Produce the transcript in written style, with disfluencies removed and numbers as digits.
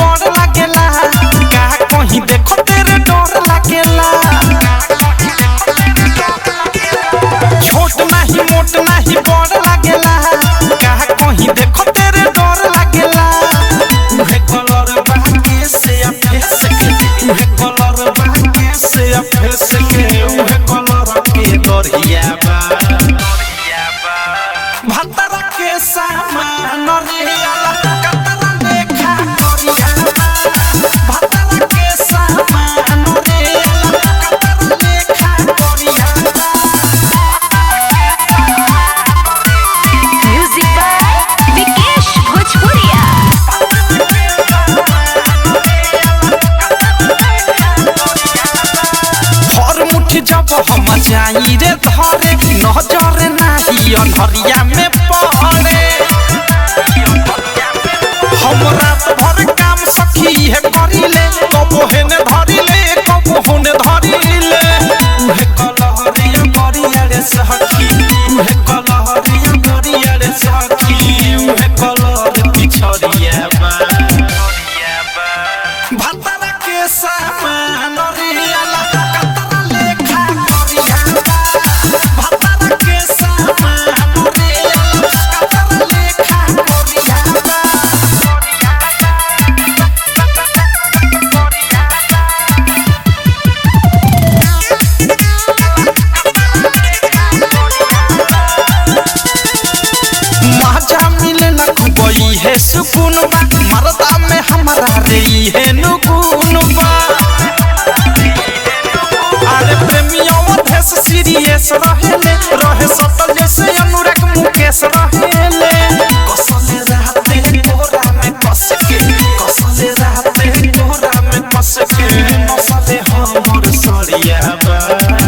बड़ लागेला का कहीं देखो तेरे डर लागेला छोट नहीं मोट नहीं बड़ लागेला का कहीं देखो तेरे डर लागेला उहे कलर बाके से फेस के उहे कलर बाके से फेस के उहे कलर के दरिया बा भतरा के सामान रे कतरा देखा करिया भतरा के सामान रे कतरा देखा करिया म्यूजिक बाय विकेश भोजपुरिया। हर मुट्ठी जब हम जाई रे धरे नजर नाही अंधरिया में पड़े हम रात भर काम सखी है करिले कबो हेने धरिले कबो होने धरिले उहे कलहरिया करिया रे सखी उहे कलहरिया करिया रे सखी उहे कलहर पिछड़िया बा भतरा के सामान रे कतरा लेखा करिया भतरा के सामान रे कतरा लेखा करिया मजा मिले ना खुबई है सुकून बा मरदा में हमारा रे है नुगुन बा अरे प्रेमियों देश सीरियस रहे सटल जैसे अनुराग मुकेश रहेले कसले रहते कोरा में कस के कसले रहते कोरा में कस के नसले हमर सरिया बा